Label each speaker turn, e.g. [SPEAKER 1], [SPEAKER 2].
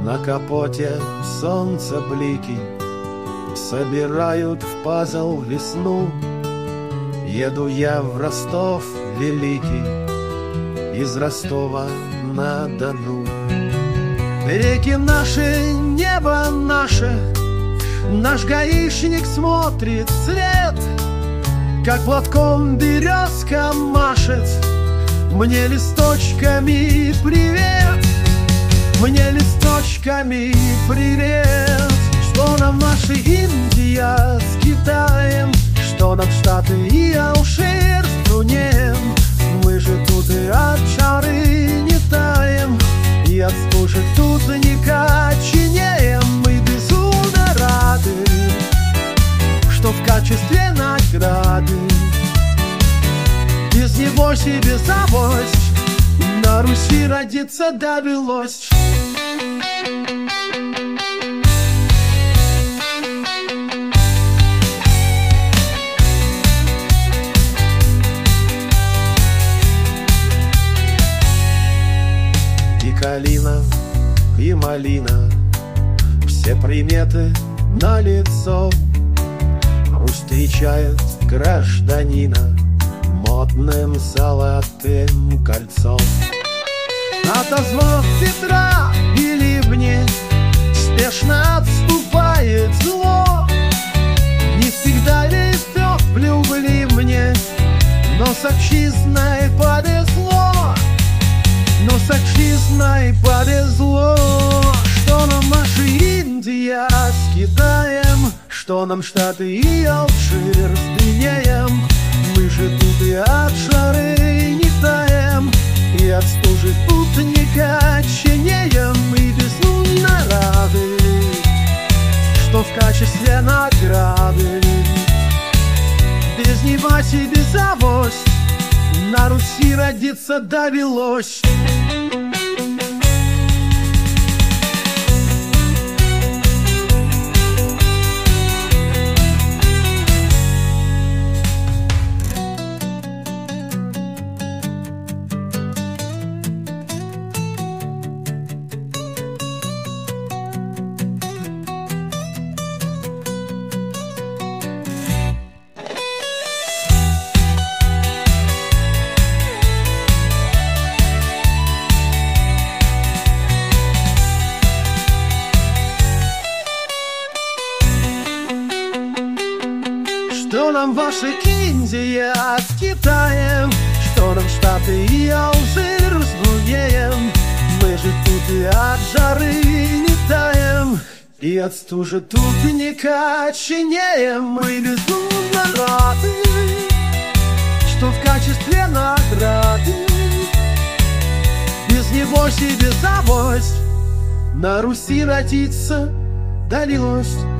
[SPEAKER 1] На капоте солнца блики собирают в пазл весну. Еду я в Ростов великий из Ростова-на-Дону. Реки наши, небо наше, наш гаишник смотрит вслед, как платком березка машет мне листочками привет. Мне листочками привет. Что нам наши Индия с Китаем, что нам Штаты и Алжир с Брунеем. Мы же тут и от жары не таем, и от стужи тут не коченеем. Мы безумно рады, что в качестве награды без него и без авось на Руси родиться довелось. И калина, и малина, все приметы налицо. Русь встречает гражданина модным золотым кольцом. Отозвав ветра и ливни, спешно отступает зло. Не всегда везет в любви мне, но с отчизной повезло. Но с отчизной повезло. Что нам наша Индия с Китаем, что нам Штаты и Алжир с Брунеем. Мы же тут и от жары не таем, и от стужи тут не коченеем. Мы безумно рады, что в качестве награды без неба и без авось на Руси родиться довелось. Что нам ваша Индия с Китаем, что нам Штаты и Алжир с Брунеем. Мы же тут и от жары не таем, и от стужи тут не коченеем. Мы безумно рады, что в качестве награды без него и без авось на Руси родиться довелось.